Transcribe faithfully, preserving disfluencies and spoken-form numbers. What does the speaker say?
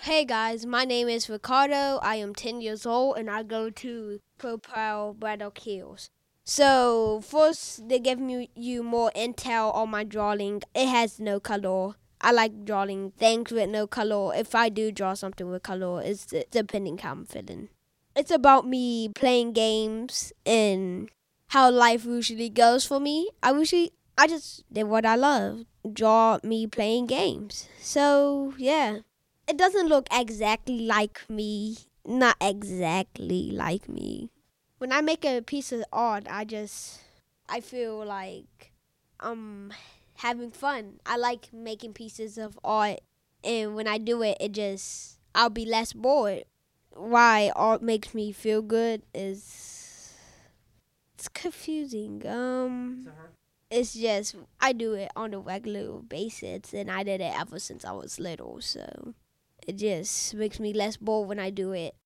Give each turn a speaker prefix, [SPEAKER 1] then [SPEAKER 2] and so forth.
[SPEAKER 1] Hey guys, my name is Ricardo. I am ten years old and I go to Propel Braddock Hills. So, first, they give me you more intel on my drawing. It has no color. I like drawing things with no color. If I do draw something with color, it's d- depending how I'm feeling. It's about me playing games and how life usually goes for me. I usually, I just did what I love. Draw me playing games. So, yeah. It doesn't look exactly like me. Not exactly like me. When I make a piece of art, I just I feel like I'm having fun. I like making pieces of art, and when I do it, it just I'll be less bored. Why art makes me feel good is it's confusing. Um, it's just I do it on a regular basis, and I did it ever since I was little. So it just makes me less bored when I do it.